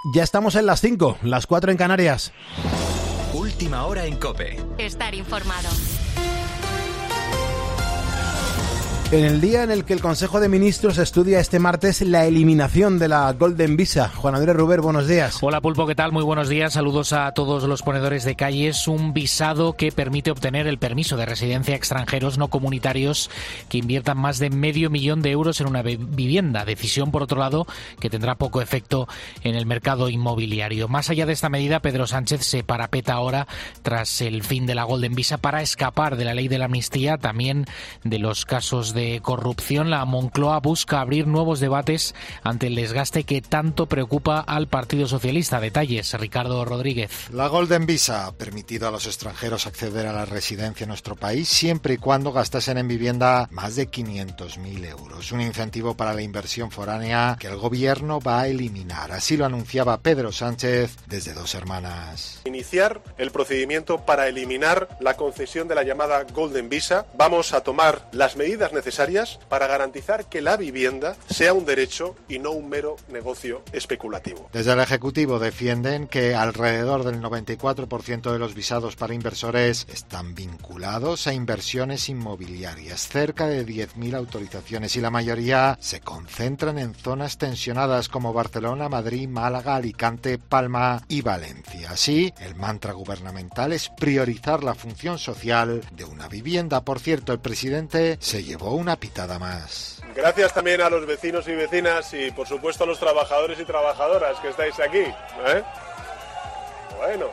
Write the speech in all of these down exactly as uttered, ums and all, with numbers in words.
Ya estamos en las cinco, las cuatro en Canarias. Última hora en COPE. Estar informado. En el día en el que el Consejo de Ministros estudia este martes la eliminación de la Golden Visa. Juan Andrés Ruber, buenos días. Hola Pulpo, ¿qué tal? Muy buenos días. Saludos a todos los ponedores de calles. Un visado que permite obtener el permiso de residencia a extranjeros no comunitarios que inviertan más de medio millón de euros en una vivienda. Decisión, por otro lado, que tendrá poco efecto en el mercado inmobiliario. Más allá de esta medida, Pedro Sánchez se parapeta ahora tras el fin de la Golden Visa para escapar de la ley de la amnistía, también de los casos de corrupción. La Moncloa busca abrir nuevos debates ante el desgaste que tanto preocupa al Partido Socialista. Detalles, Ricardo Rodríguez. La Golden Visa ha permitido a los extranjeros acceder a la residencia en nuestro país siempre y cuando gastasen en vivienda más de quinientos mil euros. Un incentivo para la inversión foránea que el gobierno va a eliminar. Así lo anunciaba Pedro Sánchez desde Dos Hermanas. Iniciar el procedimiento para eliminar la concesión de la llamada Golden Visa. Vamos a tomar las medidas necesarias necesarias para garantizar que la vivienda sea un derecho y no un mero negocio especulativo. Desde el Ejecutivo defienden que alrededor del noventa y cuatro por ciento de los visados para inversores están vinculados a inversiones inmobiliarias, cerca de diez mil autorizaciones, y la mayoría se concentran en zonas tensionadas como Barcelona, Madrid, Málaga, Alicante, Palma y Valencia. Así, el mantra gubernamental es priorizar la función social de una vivienda. Por cierto, el presidente se llevó una pitada más. Gracias también a los vecinos y vecinas y por supuesto a los trabajadores y trabajadoras que estáis aquí, ¿eh? Bueno,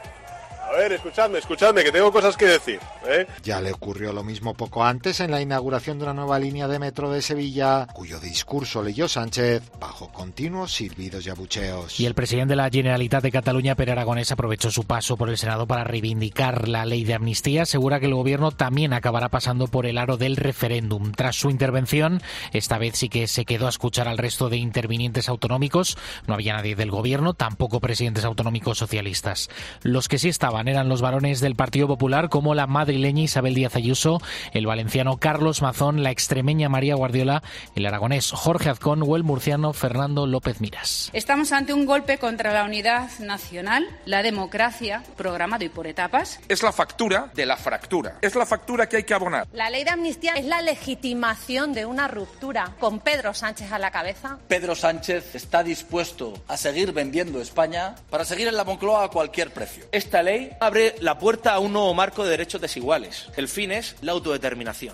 a ver, escuchadme, escuchadme, que tengo cosas que decir, ¿eh? Ya le ocurrió lo mismo poco antes en la inauguración de una nueva línea de metro de Sevilla, cuyo discurso leyó Sánchez bajo continuos silbidos y abucheos. Y el presidente de la Generalitat de Cataluña, Pere Aragonès, aprovechó su paso por el Senado para reivindicar la ley de amnistía. Asegura que el gobierno también acabará pasando por el aro del referéndum. Tras su intervención, esta vez sí que se quedó a escuchar al resto de intervinientes autonómicos. No había nadie del gobierno, tampoco presidentes autonómicos socialistas. Los que sí estaban eran los varones del Partido Popular, como la madrileña Isabel Díaz Ayuso, el valenciano Carlos Mazón, la extremeña María Guardiola, el aragonés Jorge Azcón o el murciano Fernando López Miras. Estamos ante un golpe contra la unidad nacional, la democracia, programado y por etapas. Es la factura de la fractura. Es la factura que hay que abonar. La ley de amnistía es la legitimación de una ruptura con Pedro Sánchez a la cabeza. Pedro Sánchez está dispuesto a seguir vendiendo España para seguir en la Moncloa a cualquier precio. Esta ley abre la puerta a un nuevo marco de derechos desiguales. El fin es la autodeterminación.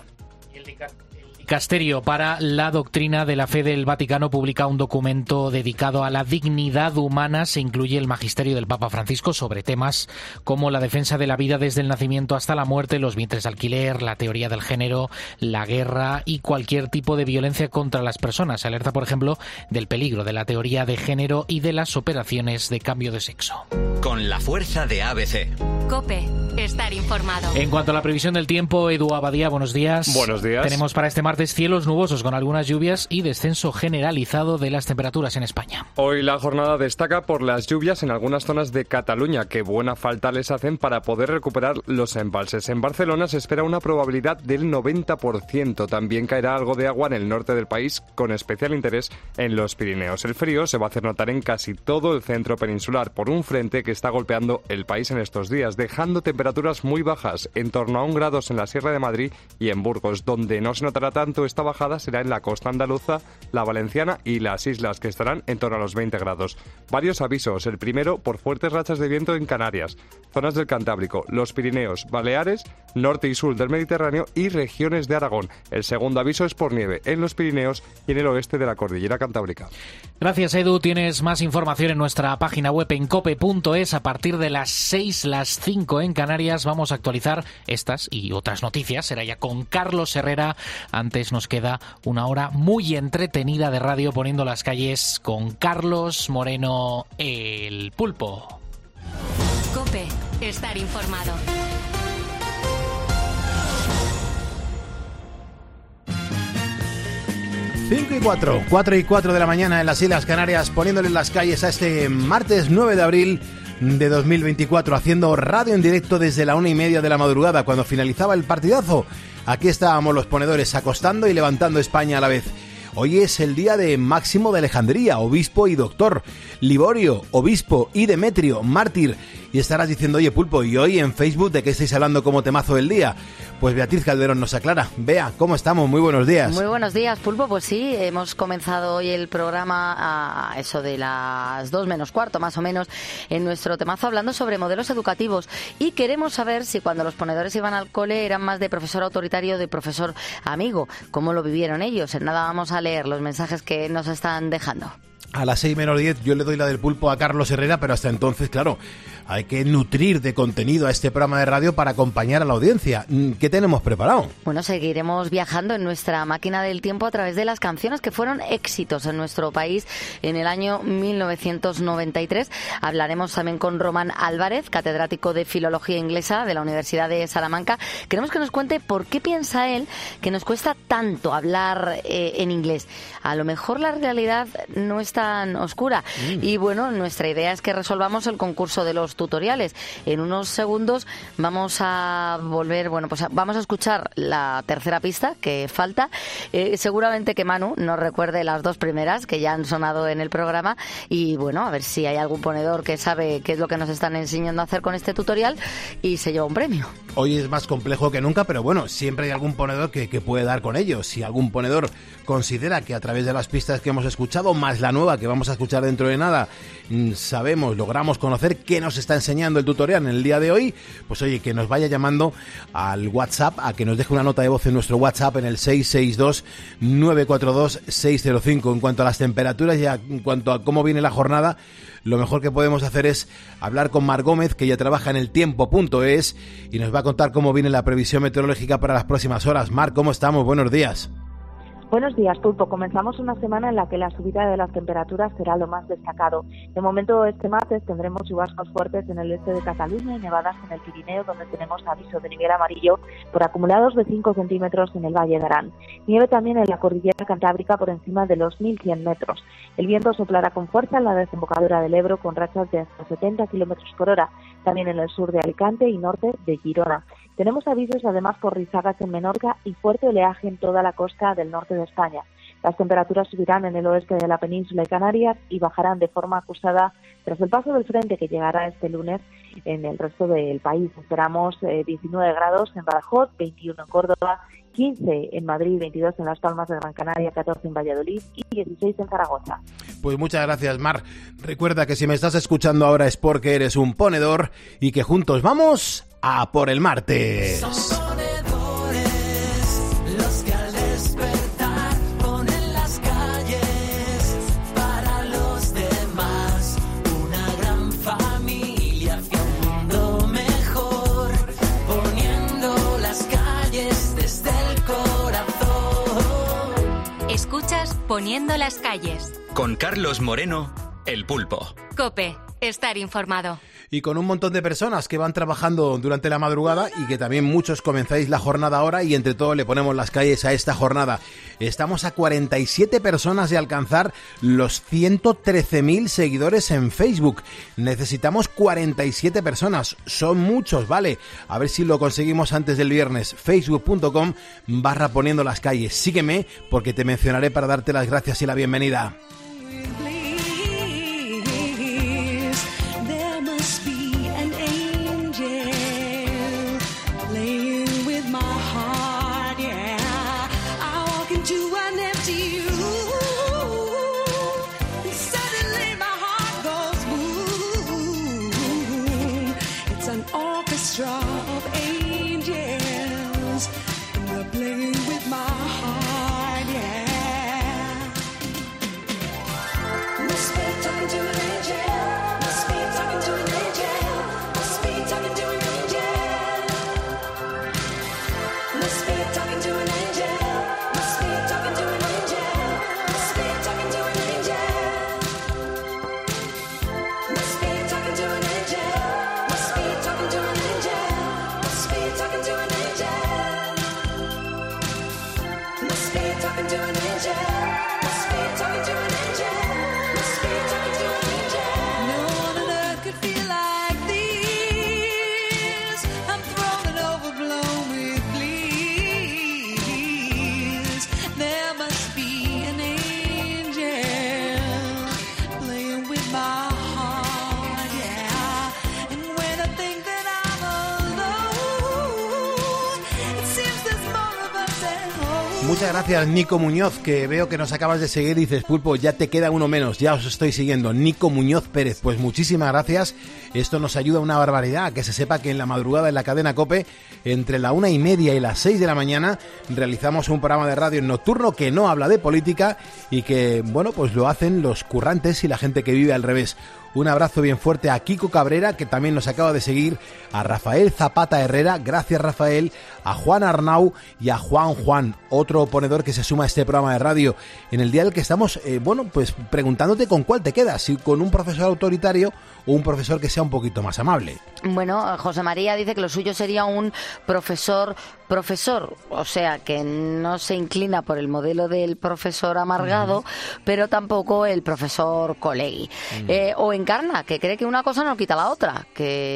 Dicasterio para la Doctrina de la Fe del Vaticano publica un documento dedicado a la dignidad humana. Se incluye el magisterio del Papa Francisco sobre temas como la defensa de la vida desde el nacimiento hasta la muerte, los vientres de alquiler, la teoría del género, la guerra y cualquier tipo de violencia contra las personas. Se alerta, por ejemplo, del peligro de la teoría de género y de las operaciones de cambio de sexo. Con la fuerza de A B C. COPE. Estar informado. En cuanto a la previsión del tiempo, Edu Abadía, buenos días. Buenos días. Tenemos para este martes cielos nubosos con algunas lluvias y descenso generalizado de las temperaturas en España. Hoy la jornada destaca por las lluvias en algunas zonas de Cataluña, que buena falta les hacen para poder recuperar los embalses. En Barcelona se espera una probabilidad del noventa por ciento. También caerá algo de agua en el norte del país, con especial interés en los Pirineos. El frío se va a hacer notar en casi todo el centro peninsular por un frente que está golpeando el país en estos días, dejando temperaturas muy bajas, en torno a un grado en la Sierra de Madrid y en Burgos. Donde no se notará tanto esta bajada será en la costa andaluza, la valenciana y las islas, que estarán en torno a los veinte grados. Varios avisos. El primero, por fuertes rachas de viento en Canarias, zonas del Cantábrico, los Pirineos, Baleares, norte y sur del Mediterráneo y regiones de Aragón. El segundo aviso es por nieve en los Pirineos y en el oeste de la cordillera Cantábrica. Gracias, Edu. Tienes más información en nuestra página web en cope punto es. A partir de las seis, las cinco en Canarias, vamos a actualizar estas y otras noticias. Será ya con Carlos Herrera. Antes nos queda una hora muy entretenida de radio poniendo las calles con Carlos Moreno, el Pulpo. COPE. Estar informado. cinco y cuatro, cuatro y cuatro de la mañana en las Islas Canarias, poniéndole las calles a este martes nueve de abril de dos mil veinticuatro, haciendo radio en directo desde la una y media de la madrugada, cuando finalizaba el partidazo. Aquí estábamos los ponedores acostando y levantando España a la vez. Hoy es el día de Máximo de Alejandría, obispo y doctor, Liborio, obispo, y Demetrio, mártir. Y estarás diciendo, oye Pulpo, ¿y hoy en Facebook de qué estáis hablando como temazo del día? Pues Beatriz Calderón nos aclara. Bea, ¿cómo estamos? Muy buenos días. Muy buenos días, Pulpo. Pues sí, hemos comenzado hoy el programa a eso de las dos menos cuarto, más o menos, en nuestro temazo hablando sobre modelos educativos. Y queremos saber si cuando los ponedores iban al cole eran más de profesor autoritario o de profesor amigo. ¿Cómo lo vivieron ellos? En nada vamos a leer los mensajes que nos están dejando. A las seis menos diez yo le doy la del Pulpo a Carlos Herrera, pero hasta entonces, claro, hay que nutrir de contenido a este programa de radio para acompañar a la audiencia. ¿Qué tenemos preparado? Bueno, seguiremos viajando en nuestra máquina del tiempo a través de las canciones que fueron éxitos en nuestro país en el año mil novecientos noventa y tres. Hablaremos también con Román Álvarez, catedrático de Filología Inglesa de la Universidad de Salamanca. Queremos que nos cuente por qué piensa él que nos cuesta tanto hablar eh, en inglés. A lo mejor la realidad no es tan oscura. Mm. Y bueno, nuestra idea es que resolvamos el concurso de los tutoriales. En unos segundos vamos a volver, bueno, pues a, vamos a escuchar la tercera pista que falta. Eh, seguramente que Manu nos recuerde las dos primeras que ya han sonado en el programa y bueno, a ver si hay algún ponedor que sabe qué es lo que nos están enseñando a hacer con este tutorial y se lleva un premio. Hoy es más complejo que nunca, pero bueno, siempre hay algún ponedor que, que puede dar con ello. Si algún ponedor considera que a través de las pistas que hemos escuchado, más la nueva que vamos a escuchar dentro de nada, sabemos, logramos conocer qué nos está enseñando el tutorial en el día de hoy, pues oye, que nos vaya llamando al WhatsApp, a que nos deje una nota de voz en nuestro WhatsApp en el seis seis dos, nueve cuatro dos, seis cero cinco. En cuanto a las temperaturas y a, en cuanto a cómo viene la jornada, lo mejor que podemos hacer es hablar con Mar Gómez, que ya trabaja en el tiempo punto es y nos va a contar cómo viene la previsión meteorológica para las próximas horas. Mar, ¿cómo estamos? Buenos días. Buenos días, Pulpo. Comenzamos una semana en la que la subida de las temperaturas será lo más destacado. De momento, este martes tendremos chubascos fuertes en el este de Cataluña y nevadas en el Pirineo, donde tenemos aviso de nivel amarillo por acumulados de cinco centímetros en el Valle de Arán. Nieve también en la cordillera cantábrica por encima de los mil cien metros. El viento soplará con fuerza en la desembocadura del Ebro con rachas de hasta setenta kilómetros por hora, también en el sur de Alicante y norte de Girona. Tenemos avisos además por rizagas en Menorca y fuerte oleaje en toda la costa del norte de España. Las temperaturas subirán en el oeste de la península y Canarias y bajarán de forma acusada tras el paso del frente que llegará este lunes en el resto del país. Esperamos eh, diecinueve grados en Badajoz, veintiuno en Córdoba, quince en Madrid, veintidós en Las Palmas de Gran Canaria, catorce en Valladolid y dieciséis en Zaragoza. Pues muchas gracias, Mar. Recuerda que si me estás escuchando ahora es porque eres un ponedor y que juntos vamos a por el martes. Son ponedores los que al despertar ponen las calles para los demás. Una gran familia hacia un mundo mejor, poniendo las calles desde el corazón. Escuchas Poniendo las calles. Con Carlos Moreno, El Pulpo. COPE, estar informado. Y con un montón de personas que van trabajando durante la madrugada y que también muchos comenzáis la jornada ahora y entre todos le ponemos las calles a esta jornada. Estamos a cuarenta y siete personas de alcanzar los ciento trece mil seguidores en Facebook. Necesitamos cuarenta y siete personas. Son muchos, ¿vale? A ver si lo conseguimos antes del viernes. Facebook.com barra poniendo las calles. Sígueme porque te mencionaré para darte las gracias y la bienvenida. Muchas gracias, Nico Muñoz, que veo que nos acabas de seguir y dices, Pulpo, ya te queda uno menos, ya os estoy siguiendo. Nico Muñoz Pérez, pues muchísimas gracias. Esto nos ayuda una barbaridad, que se sepa que en la madrugada en la cadena COPE, entre la una y media y las seis de la mañana, realizamos un programa de radio nocturno que no habla de política y que, bueno, pues lo hacen los currantes y la gente que vive al revés. Un abrazo bien fuerte a Kiko Cabrera, que también nos acaba de seguir, a Rafael Zapata Herrera, gracias Rafael, a Juan Arnau y a Juan Juan, otro ponedor que se suma a este programa de radio, en el día en el que estamos, eh, bueno, pues preguntándote con cuál te quedas, si con un profesor autoritario o un profesor que sea un poquito más amable. Bueno, José María dice que lo suyo sería un profesor profesor, o sea, que no se inclina por el modelo del profesor amargado, uh-huh. pero tampoco el profesor colegui. Uh-huh. Eh, o encarna, que cree que una cosa no quita la otra,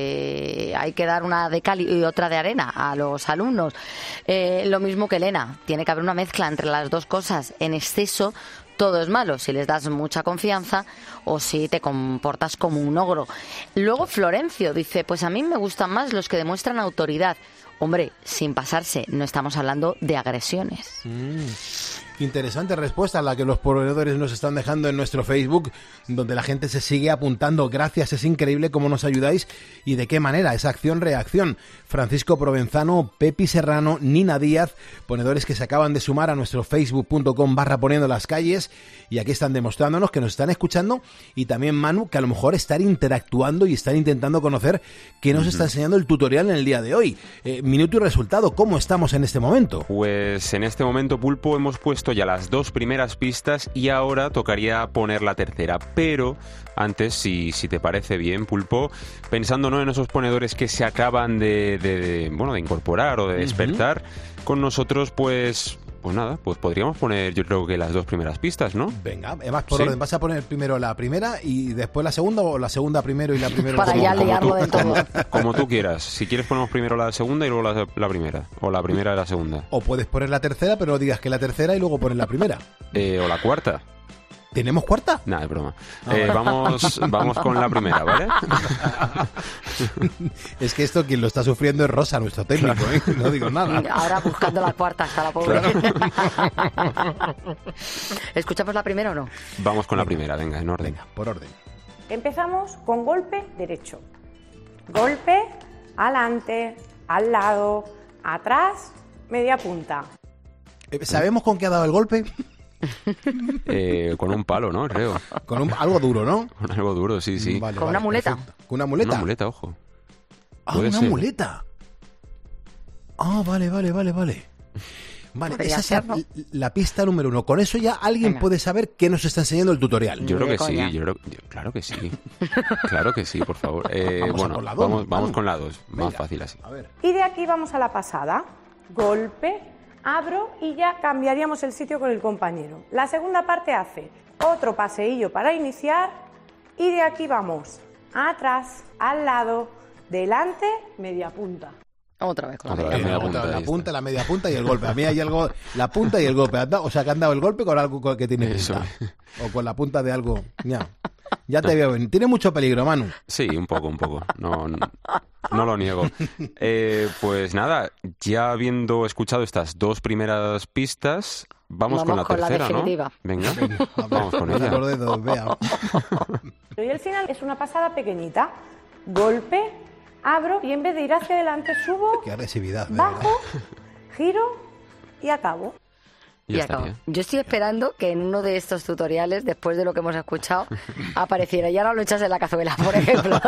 que hay que dar una de cal y otra de arena a los alumnos. Eh, lo mismo que Elena, tiene que haber una mezcla entre las dos cosas. En exceso todo es malo, si les das mucha confianza o si te comportas como un ogro. Luego Florencio dice, pues a mí me gustan más los que demuestran autoridad. Hombre, sin pasarse, no estamos hablando de agresiones. Mm. Interesante respuesta la que los proveedores nos están dejando en nuestro Facebook, donde la gente se sigue apuntando. Gracias, es increíble cómo nos ayudáis y de qué manera, esa acción-reacción. Francisco Provenzano, Pepi Serrano, Nina Díaz, ponedores que se acaban de sumar a nuestro facebook.com barra poniendo las calles, y aquí están demostrándonos que nos están escuchando, y también Manu, que a lo mejor están interactuando y están intentando conocer qué nos uh-huh. está enseñando el tutorial en el día de hoy. Eh, minuto y resultado, ¿cómo estamos en este momento? Pues en este momento, Pulpo, hemos puesto ya las dos primeras pistas y ahora tocaría poner la tercera, pero antes, si, si te parece bien, Pulpo, pensando ¿no? en esos ponedores que se acaban de, de, de, bueno, de incorporar o de despertar uh-huh. con nosotros, pues... Pues nada, pues podríamos poner yo creo que las dos primeras pistas, ¿no? Venga, además por ¿Sí? orden, ¿vas a poner primero la primera y después la segunda o la segunda primero y la primera? Para ya liarlo de todo. Como, como tú quieras, si quieres ponemos primero la segunda y luego la, la primera, o la primera y la segunda. O puedes poner la tercera, pero no digas que la tercera y luego pones la primera. Eh, o la cuarta. ¿Tenemos cuarta? Nada, es broma. Ah, eh, vamos, vamos con la primera, ¿vale? Es que esto quien lo está sufriendo es Rosa, nuestro técnico, ¿eh? No digo nada. Ahora buscando la cuarta hasta la pobre. Claro. ¿Escuchamos la primera o no? Vamos con la primera, venga, en orden. Venga, por orden. Empezamos con golpe derecho. Golpe, adelante, al lado, atrás, media punta. ¿Sabemos con qué ha dado el golpe? Eh, con un palo, ¿no? Creo. Con un, algo duro, ¿no? Con algo duro, sí, sí. Vale, con vale, una muleta. Perfecto. ¿Con una muleta? Una muleta, ojo. Ah, una ser? muleta. Ah, vale, vale, vale, vale. Vale, esa es la, la pista número uno. Con eso ya alguien Venga. puede saber qué nos está enseñando el tutorial. Yo creo que sí, yo creo, yo, claro que sí. Claro que sí, por favor. Eh, vamos bueno, la dos, vamos, vamos con la dos. Venga, más fácil así. A ver. Y de aquí vamos a la pasada. Golpe, abro y ya cambiaríamos el sitio con el compañero. La segunda parte hace otro paseillo para iniciar y de aquí vamos atrás, al lado, delante, media punta. Otra vez con Otra la, vez, media punta, la punta, la media punta y el golpe. A mí hay algo, la punta y el golpe. O sea, que han dado el golpe con algo que tiene punta. O con la punta de algo. Ya, ya te veo. Tiene mucho peligro, Manu. Sí, un poco, un poco. No, no, no lo niego. Eh, pues nada, ya habiendo escuchado estas dos primeras pistas, vamos, vamos con la con tercera, la definitiva. ¿No? Venga, Venga vamos con ella. Los dedos, vea. Y el final es una pasada pequeñita. Golpe, abro y en vez de ir hacia adelante subo, qué agresividad, bajo, giro y acabo. Y acabo. Yo estoy esperando que en uno de estos tutoriales, después de lo que hemos escuchado, apareciera y ahora lo echas en la cazuela, por ejemplo.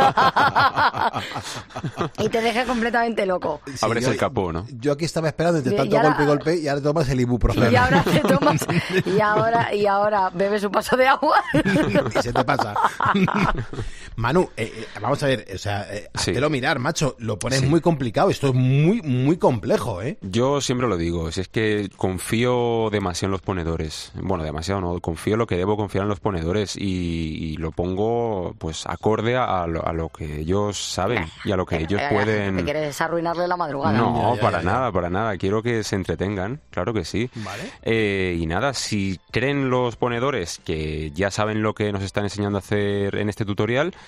Y te deje completamente loco. Sí, Abres yo, el capó, ¿no? Yo aquí estaba esperando entre tanto ahora, golpe y golpe y ahora tomas el ibuprofeno. Y ahora te tomas y ahora, y ahora bebes un vaso de agua. Y se te pasa. Manu, eh, eh, vamos a ver, o sea, eh, sí. háztelo mirar, macho, lo pones sí. muy complicado, esto es muy, muy complejo, ¿eh? Yo siempre lo digo, si es que confío demasiado en los ponedores, bueno, demasiado no, confío en lo que debo confiar en los ponedores y, y lo pongo, pues, acorde a lo, a lo que ellos saben y a lo que ellos pueden... ¿Te quieres arruinarle la madrugada? No, ya, ya, para ya, nada, ya. para nada, quiero que se entretengan, claro que sí. Vale. Eh, y nada, si creen los ponedores que ya saben lo que nos están enseñando a hacer en este tutorial,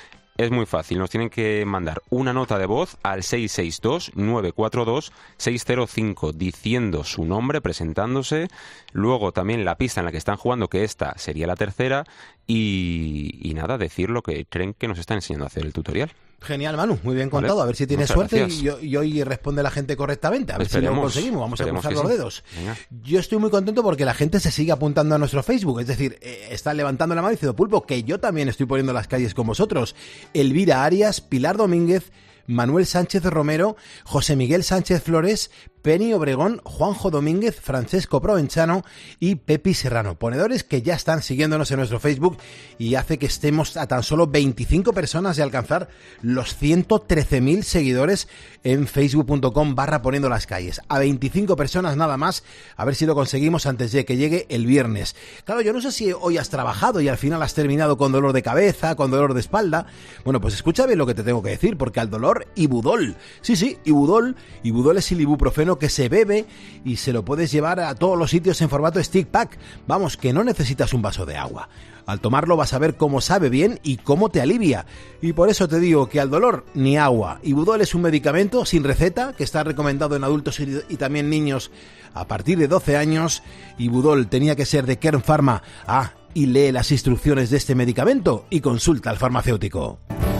Es muy fácil, nos tienen que mandar una nota de voz al seis seis dos, nueve cuatro dos, seis cero cinco diciendo su nombre, presentándose, luego también la pista en la que están jugando, que esta sería la tercera, y, y nada, decir lo que creen que nos están enseñando a hacer el tutorial. Genial, Manu, muy bien contado. Vale. A ver si tienes Muchas suerte y, y hoy responde la gente correctamente. A ver Esperemos, si lo conseguimos. Vamos a cruzar los sí. dedos. Venga. Yo estoy muy contento porque la gente se sigue apuntando a nuestro Facebook. Es decir, eh, está levantando la mano y diciendo, Pulpo, que yo también estoy poniendo las calles con vosotros. Elvira Arias, Pilar Domínguez, Manuel Sánchez Romero, José Miguel Sánchez Flores, Penny Obregón, Juanjo Domínguez, Francesco Provenzano y Pepi Serrano, ponedores que ya están siguiéndonos en nuestro Facebook y hace que estemos a tan solo veinticinco personas de alcanzar los ciento trece mil seguidores en facebook.com barra poniendo las calles. A veinticinco personas nada más, a ver si lo conseguimos antes de que llegue el viernes. Claro, yo no sé si hoy has trabajado y al final has terminado con dolor de cabeza, con dolor de espalda. Bueno, pues escucha bien lo que te tengo que decir, porque al dolor, Ibudol. Sí, sí, Ibudol. Ibudol es el ibuprofeno que se bebe y se lo puedes llevar a todos los sitios en formato stick pack. Vamos, que no necesitas un vaso de agua. Al tomarlo vas a ver cómo sabe bien y cómo te alivia. Y por eso te digo que al dolor, ni agua. Ibudol es un medicamento sin receta que está recomendado en adultos y también niños a partir de doce años. Ibudol tenía que ser de Kern Pharma. Ah, y lee las instrucciones de este medicamento y consulta al farmacéutico.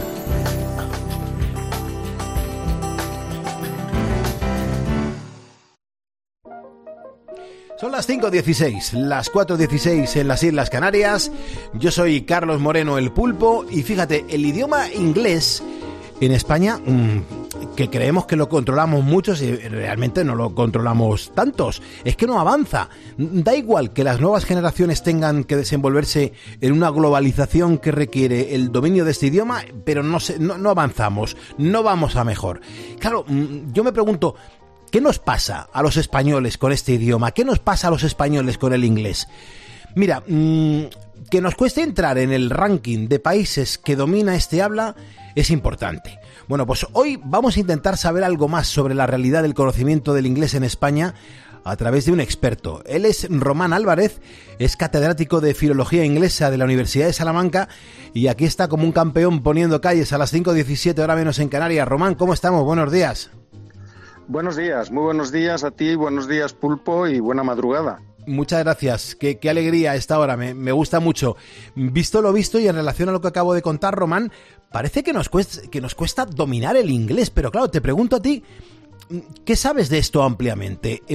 Son las cinco dieciséis, las cuatro dieciséis en las Islas Canarias. Yo soy Carlos Moreno, el Pulpo, y fíjate, el idioma inglés en España, mmm, que creemos que lo controlamos muchos y realmente no lo controlamos tantos, es que no avanza. Da igual que las nuevas generaciones tengan que desenvolverse en una globalización que requiere el dominio de este idioma, pero no, se, no, no avanzamos, no vamos a mejor. Claro, yo me pregunto, ¿qué nos pasa a los españoles con este idioma? ¿Qué nos pasa a los españoles con el inglés? Mira, mmm, que nos cueste entrar en el ranking de países que domina este habla es importante. Bueno, pues hoy vamos a intentar saber algo más sobre la realidad del conocimiento del inglés en España a través de un experto. Él es Román Álvarez, es catedrático de Filología Inglesa de la Universidad de Salamanca y aquí está como un campeón poniendo calles a las cinco diecisiete, hora menos en Canarias. Román, ¿cómo estamos? Buenos días. Buenos días, muy buenos días a ti, buenos días Pulpo y buena madrugada. Muchas gracias, qué, qué alegría a esta hora, me, me gusta mucho. Visto lo visto y en relación a lo que acabo de contar, Román, parece que nos, cuesta, que nos cuesta dominar el inglés, pero claro, te pregunto a ti, ¿qué sabes de esto ampliamente?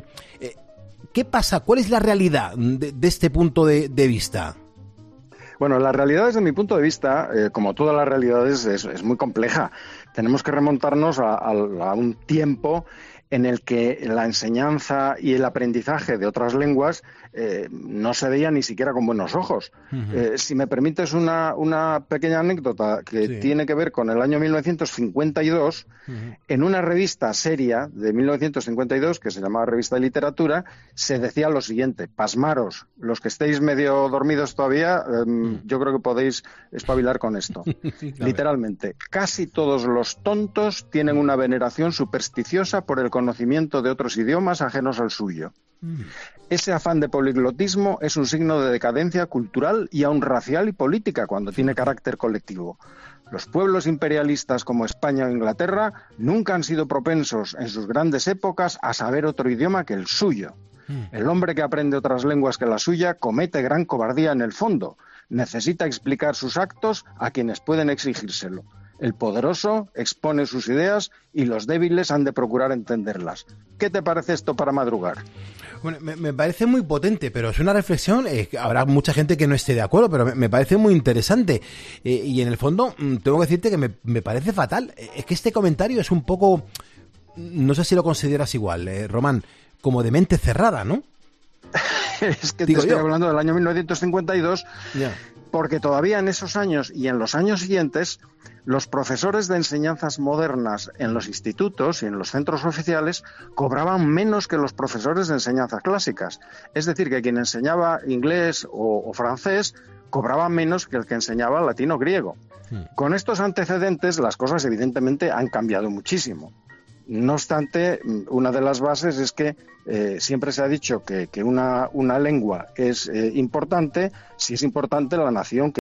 ¿Qué pasa? ¿Cuál es la realidad de, de este punto de, de vista? Bueno, la realidad desde mi punto de vista, eh, como todas las realidades, es, es muy compleja. Tenemos que remontarnos a, a, a un tiempo en el que la enseñanza y el aprendizaje de otras lenguas eh, no se veía ni siquiera con buenos ojos. Uh-huh. Eh, si me permites una, una pequeña anécdota que sí. tiene que ver con el año mil novecientos cincuenta y dos, uh-huh. en una revista seria de mil novecientos cincuenta y dos, que se llamaba Revista de Literatura, se decía lo siguiente: pasmaros, los que estéis medio dormidos todavía, eh, uh-huh. yo creo que podéis espabilar con esto. Literalmente, casi todos los tontos tienen una veneración supersticiosa por el conocimiento de otros idiomas ajenos al suyo. Mm. Ese afán de poliglotismo es un signo de decadencia cultural y aun racial y política cuando tiene carácter colectivo. Los pueblos imperialistas como España o Inglaterra nunca han sido propensos en sus grandes épocas a saber otro idioma que el suyo. Mm. El hombre que aprende otras lenguas que la suya comete gran cobardía en el fondo. Necesita explicar sus actos a quienes pueden exigírselo. El poderoso expone sus ideas y los débiles han de procurar entenderlas. ¿Qué te parece esto para madrugar? Bueno, me, me parece muy potente, pero es una reflexión, eh, habrá mucha gente que no esté de acuerdo, pero me, me parece muy interesante. Eh, y en el fondo, tengo que decirte que me, me parece fatal. Es que este comentario es un poco, no sé si lo consideras igual, eh, Román, como de mente cerrada, ¿no? Es que Digo te estoy yo. hablando del año mil novecientos cincuenta y dos, yeah. porque todavía en esos años y en los años siguientes, los profesores de enseñanzas modernas en los institutos y en los centros oficiales cobraban menos que los profesores de enseñanzas clásicas. Es decir, que quien enseñaba inglés o, o francés cobraba menos que el que enseñaba latino o griego. Hmm. Con estos antecedentes, las cosas evidentemente han cambiado muchísimo. No obstante, una de las bases es que eh, siempre se ha dicho que, que una, una lengua es eh, importante si es importante la nación que